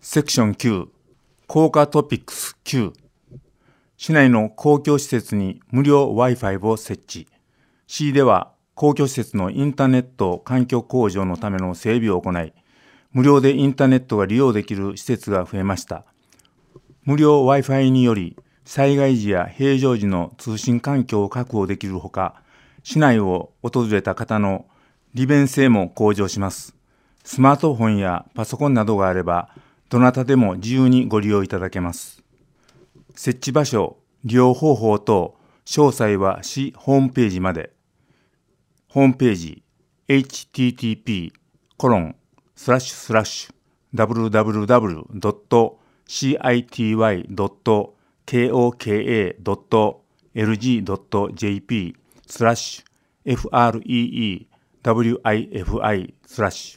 セクション9、効果トピックス9、市内の公共施設に無料 Wi-Fi を設置。市では公共施設のインターネット環境向上のための整備を行い、無料でインターネットが利用できる施設が増えました。無料 Wi-Fi により、災害時や平常時の通信環境を確保できるほか、市内を訪れた方の利便性も向上します。スマートフォンやパソコンなどがあれば、どなたでも自由にご利用いただけます。設置場所、利用方法等、詳細は市ホームページまで。ホームページ、http://www.cityy.koka.jp/freewifi/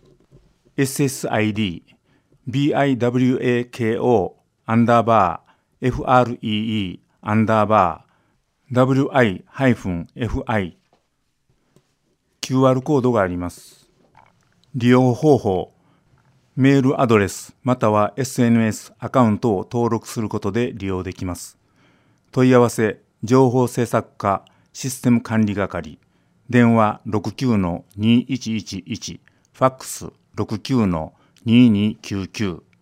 SSID BIWAKO_FREE_WI-FI QR コードがあります。利用方法、メールアドレスまたは SNS アカウントを登録することで利用できます。問い合わせ、情報制作課システム管理係、電話 69-2111、ファックス 69-2299